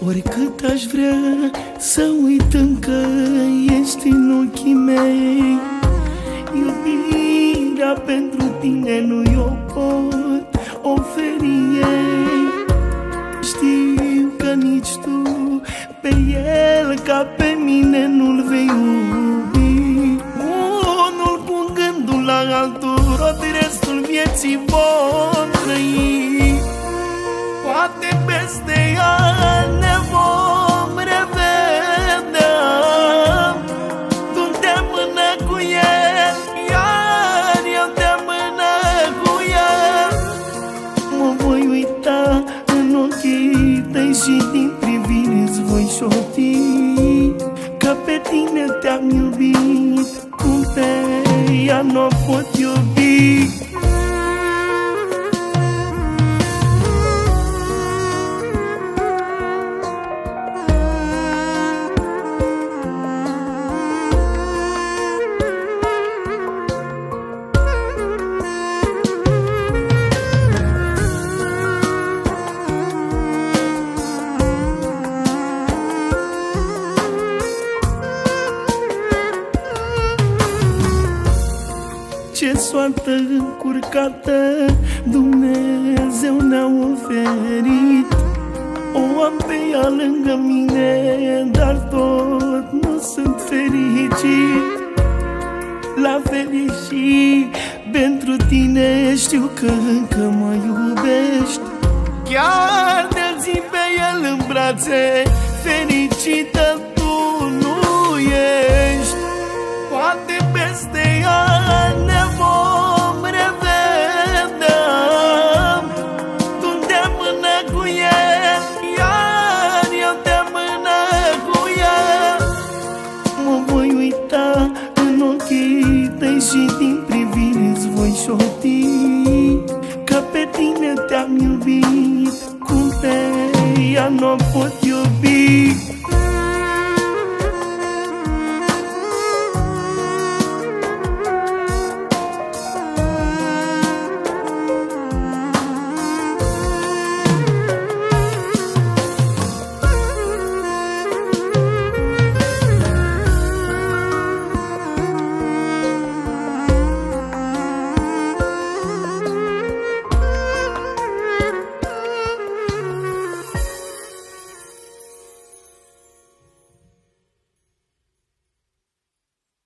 Oricât aș vrea să uit, încă ești în ochii mei. Iubirea pentru tine nu-i o pot oferi ei. Știu că nici tu pe el ca pe mine nu-l vei iubi. Unul cu gândul la altul, tot restul vieții vom trăi. Poate peste ani ne vom revedea, tu de mână cu el, iar eu de mână cu el. Mă voi uita în ochii tăi și din priviri îți voi șopti că pe tine te-am iubit, cum pe ea n-o pot iubi. Ce soartă încurcată Dumnezeu ne-a oferit. O am pe ea lângă mine, dar tot nu sunt fericit. La fel e și pentru tine, știu că încă mă iubești. Chiar de-l țin pe el în brațe, fericită tu nu ești. Poate peste ani ne vom revedea, tu de mână cu el, iar eu de mână cu el. Mă voi uita în ochii tăi și din priviri îți voi șopti că pe tine te-am iubit, cum pe ea n-o pot iubi.